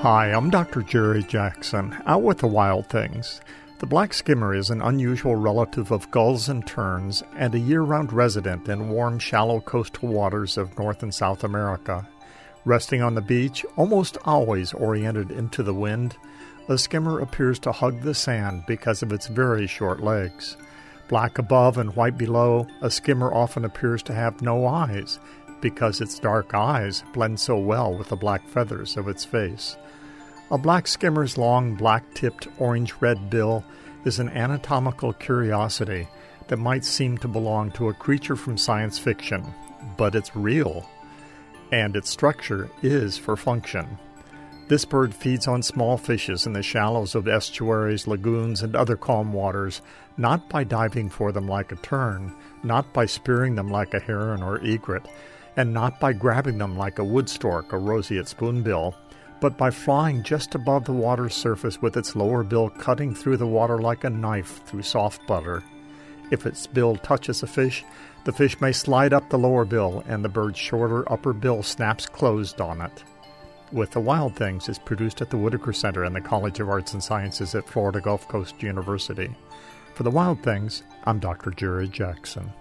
Hi, I'm Dr. Jerry Jackson, out with the wild things. The black skimmer is an unusual relative of gulls and terns and a year-round resident in warm, shallow coastal waters of North and South America. Resting on the beach, almost always oriented into the wind, a skimmer appears to hug the sand because of its very short legs. Black above and white below, a skimmer often appears to have no eyes because its dark eyes blend so well with the black feathers of its face. A black skimmer's long, black-tipped, orange-red bill is an anatomical curiosity that might seem to belong to a creature from science fiction, but it's real, and its structure is for function. This bird feeds on small fishes in the shallows of estuaries, lagoons, and other calm waters, not by diving for them like a tern, not by spearing them like a heron or egret, and not by grabbing them like a wood stork or roseate spoonbill, but by flying just above the water's surface with its lower bill cutting through the water like a knife through soft butter. If its bill touches a fish, the fish may slide up the lower bill and the bird's shorter upper bill snaps closed on it. With the Wild Things is produced at the Whitaker Center and the College of Arts and Sciences at Florida Gulf Coast University. For the Wild Things, I'm Dr. Jerry Jackson.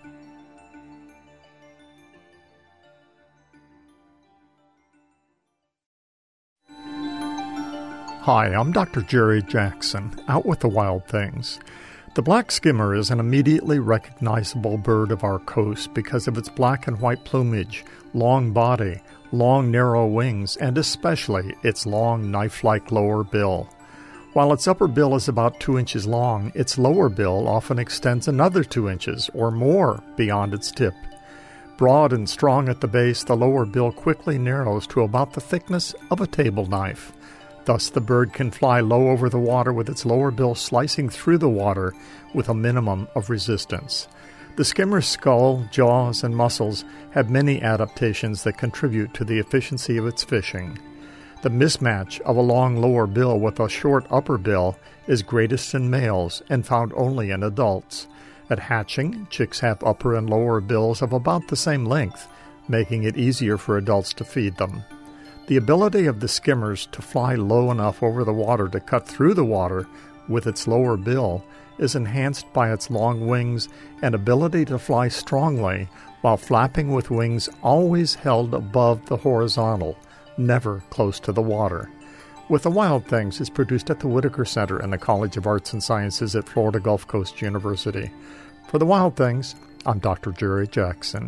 Hi, I'm Dr. Jerry Jackson, out with the wild things. The black skimmer is an immediately recognizable bird of our coast because of its black and white plumage, long body, long narrow wings, and especially its long knife-like lower bill. While its upper bill is about 2 inches long, its lower bill often extends another 2 inches or more beyond its tip. Broad and strong at the base, the lower bill quickly narrows to about the thickness of a table knife. Thus, the bird can fly low over the water with its lower bill slicing through the water with a minimum of resistance. The skimmer's skull, jaws, and muscles have many adaptations that contribute to the efficiency of its fishing. The mismatch of a long lower bill with a short upper bill is greatest in males and found only in adults. At hatching, chicks have upper and lower bills of about the same length, making it easier for adults to feed them. The ability of the skimmers to fly low enough over the water to cut through the water with its lower bill is enhanced by its long wings and ability to fly strongly while flapping with wings always held above the horizontal, never close to the water. With the Wild Things is produced at the Whitaker Center and the College of Arts and Sciences at Florida Gulf Coast University. For the Wild Things, I'm Dr. Jerry Jackson.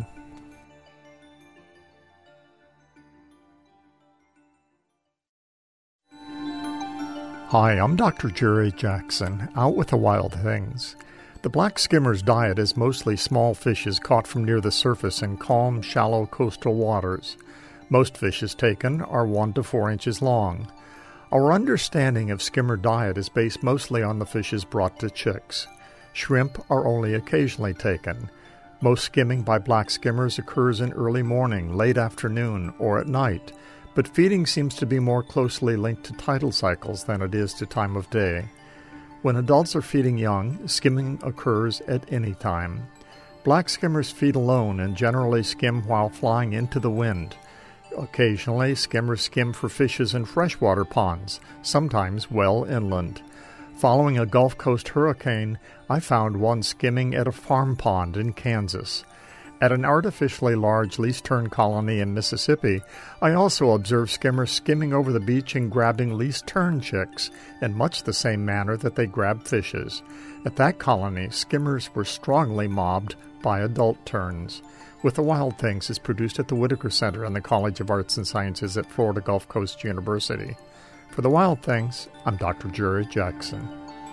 Hi, I'm Dr. Jerry Jackson, out with the wild things. The black skimmer's diet is mostly small fishes caught from near the surface in calm, shallow coastal waters. Most fishes taken are 1 to 4 inches long. Our understanding of skimmer diet is based mostly on the fishes brought to chicks. Shrimp are only occasionally taken. Most skimming by black skimmers occurs in early morning, late afternoon, or at night, but feeding seems to be more closely linked to tidal cycles than it is to time of day. When adults are feeding young, skimming occurs at any time. Black skimmers feed alone and generally skim while flying into the wind. Occasionally, skimmers skim for fishes in freshwater ponds, sometimes well inland. Following a Gulf Coast hurricane, I found one skimming at a farm pond in Kansas. At an artificially large least tern colony in Mississippi, I also observed skimmers skimming over the beach and grabbing least tern chicks in much the same manner that they grab fishes. At that colony, skimmers were strongly mobbed by adult terns. With the Wild Things is produced at the Whitaker Center and the College of Arts and Sciences at Florida Gulf Coast University. For the Wild Things, I'm Dr. Jerry Jackson.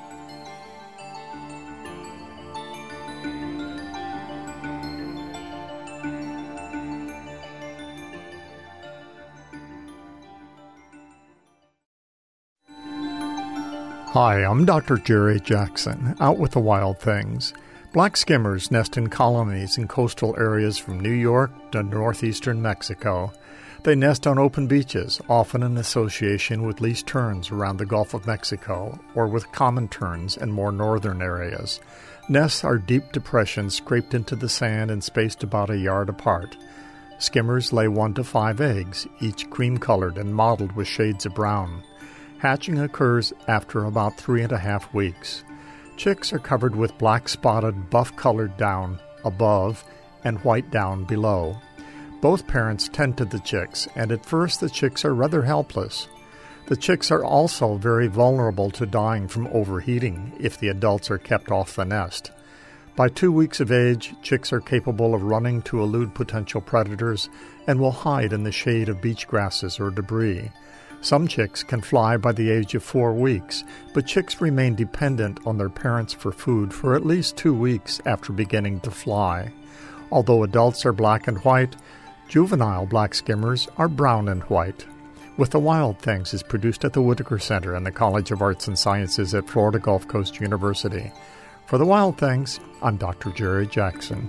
Hi, I'm Dr. Jerry Jackson, out with the wild things. Black skimmers nest in colonies in coastal areas from New York to northeastern Mexico. They nest on open beaches, often in association with least terns around the Gulf of Mexico, or with common terns in more northern areas. Nests are deep depressions scraped into the sand and spaced about a yard apart. Skimmers lay 1 to 5 eggs, each cream-colored and mottled with shades of brown. Hatching occurs after about 3.5 weeks. Chicks are covered with black-spotted, buff-colored down above and white down below. Both parents tend to the chicks, and at first the chicks are rather helpless. The chicks are also very vulnerable to dying from overheating if the adults are kept off the nest. By 2 weeks of age, chicks are capable of running to elude potential predators and will hide in the shade of beach grasses or debris. Some chicks can fly by the age of 4 weeks, but chicks remain dependent on their parents for food for at least 2 weeks after beginning to fly. Although adults are black and white, juvenile black skimmers are brown and white. With the Wild Things is produced at the Whitaker Center and the College of Arts and Sciences at Florida Gulf Coast University. For the Wild Things, I'm Dr. Jerry Jackson.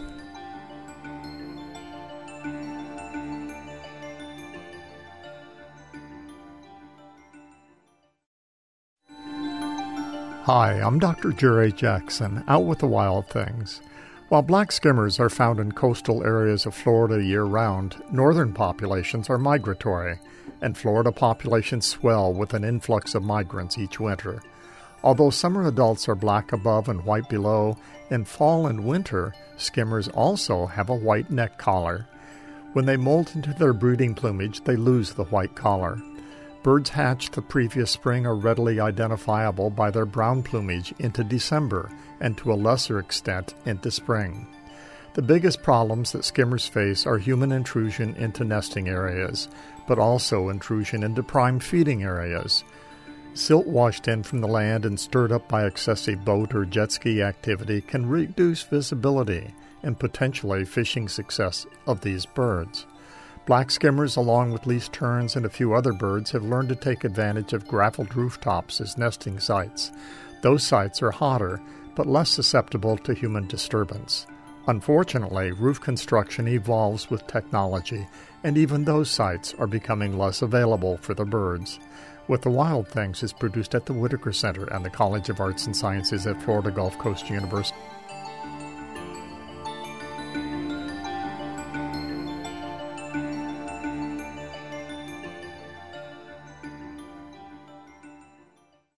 Hi, I'm Dr. Jerry Jackson, out with the Wild Things. While black skimmers are found in coastal areas of Florida year-round, northern populations are migratory, and Florida populations swell with an influx of migrants each winter. Although summer adults are black above and white below, in fall and winter, skimmers also have a white neck collar. When they molt into their breeding plumage, they lose the white collar. Birds hatched the previous spring are readily identifiable by their brown plumage into December and to a lesser extent into spring. The biggest problems that skimmers face are human intrusion into nesting areas, but also intrusion into prime feeding areas. Silt washed in from the land and stirred up by excessive boat or jet ski activity can reduce visibility and potentially fishing success of these birds. Black skimmers, along with least terns and a few other birds, have learned to take advantage of graveled rooftops as nesting sites. Those sites are hotter, but less susceptible to human disturbance. Unfortunately, roof construction evolves with technology, and even those sites are becoming less available for the birds. With the Wild Things is produced at the Whitaker Center and the College of Arts and Sciences at Florida Gulf Coast University.